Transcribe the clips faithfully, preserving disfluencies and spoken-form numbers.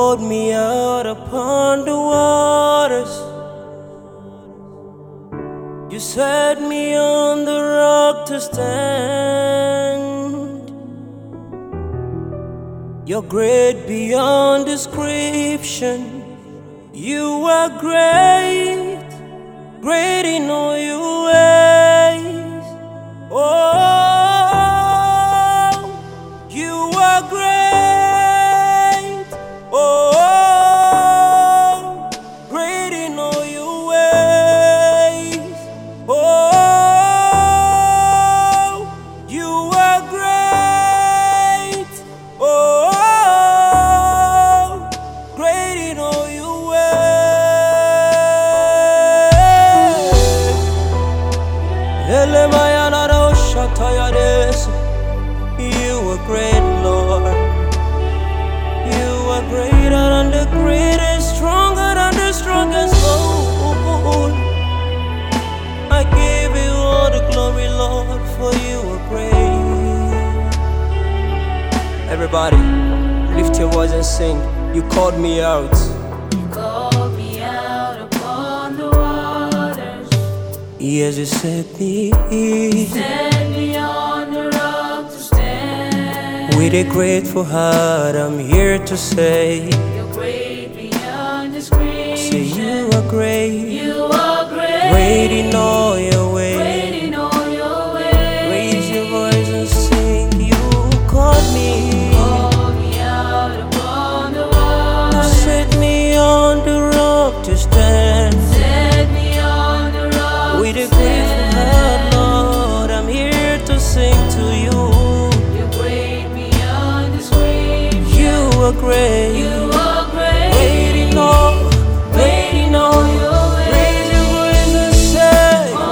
called me out upon the waters. You set me on the rock to stand. You're great beyond description. You are great, great in all your ways. Oh, you are great. Oh, great in all your ways. Oh, you are great. Oh, great in all your ways. You are great, Lord. You are greater than the greatest, stronger than the strongest. Oh, I give you all the glory, Lord, for you are great. Everybody, lift your voice and sing. You called me out. You called me out upon the waters. Yes, you set me. Set me on the rock to stand. With a grateful heart, I'm here to say, You're great beyond description. say you are great. You are great. Great in all your ways. Great in all your ways. Raise your voice and sing. You called me. Called me out upon the You waters. set me on the rock to stand. Set me on the rock With to a grateful stand. heart, Lord, I'm here to sing to you. You're great beyond description. You are great. You are great. Great in all, great in all your ways. Raise your voice and say, Oh,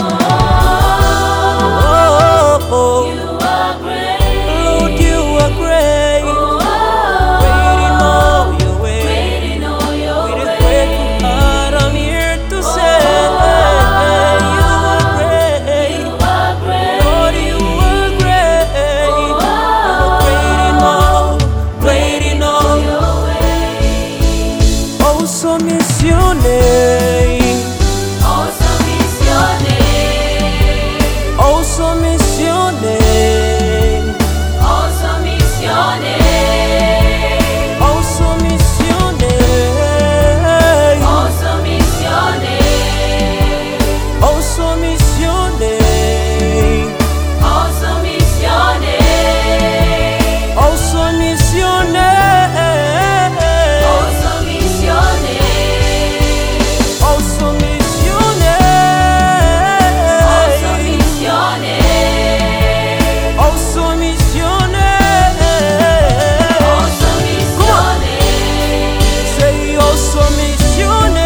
oh, oh. you are great. Lord, you are great. Oh, Great in all your ways. great in all your With a ways. grateful heart, I'm here to say, you are great. You are great. Lord, you are great. You are great in all, great in all your ways. Awesome is your name. Awesome is your name. Awesome is your name. Awesome is your name. Awesome is your name. Awesome is your name. Awesome is your name. Awesome is your name. Awesome is your name. Awesome is your name. Awesome is your Awesome name. is your name. Awesome is your name. Awesome is Come your on. name. Say awesome is your Awesome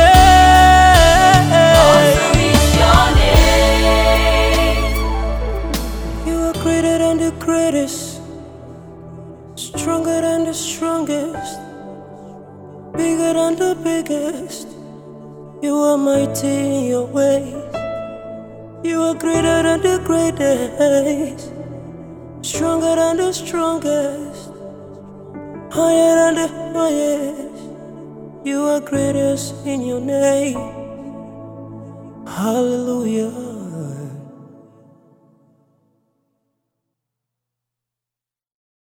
name. is your name. You are greater than the greatest, stronger than the strongest, bigger than the biggest. You are mighty in your ways. You are greater than the greatest, stronger than the strongest, higher than the highest. You are greatest in your name. Hallelujah.